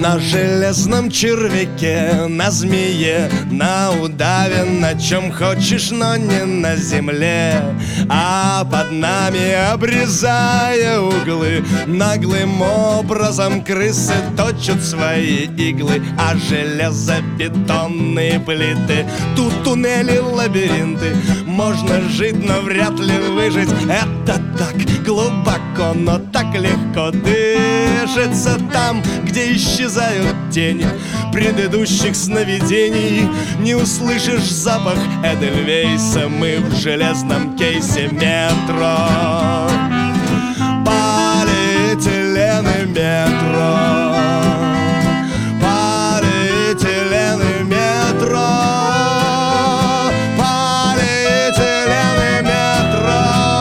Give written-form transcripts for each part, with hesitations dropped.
На железном червяке, на змее, на удаве, на чем хочешь, но не на земле. А под нами, обрезая углы, наглым образом крысы точат свои иглы. А железобетонные плиты, тут туннели, лабиринты. Можно жить, но вряд ли выжить. Это так глубоко, но так легко дышится там, где исчезают тени предыдущих сновидений. Не услышишь запах Эдельвейса, мы в железном кейсе метро. Полиэтилен и метро. Полиэтилен и метро. Полиэтилен и метро.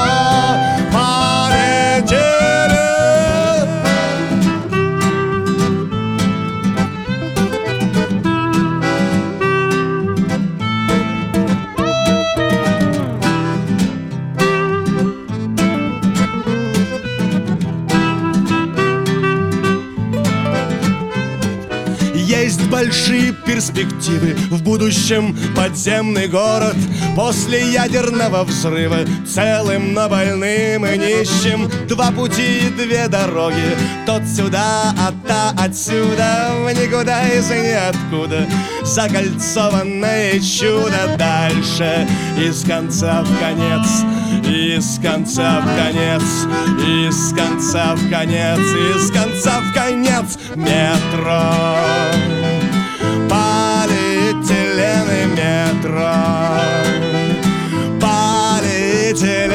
Есть большие перспективы, в будущем подземный город после ядерного взрыва, целым, но больным и нищим. Два пути и две дороги, тот сюда, а та отсюда, в никуда из ниоткуда. Закольцованное чудо дальше, из конца в конец, из конца в конец, из конца в конец, из конца в конец метро. Полиэтилен и метро. Полиэтилен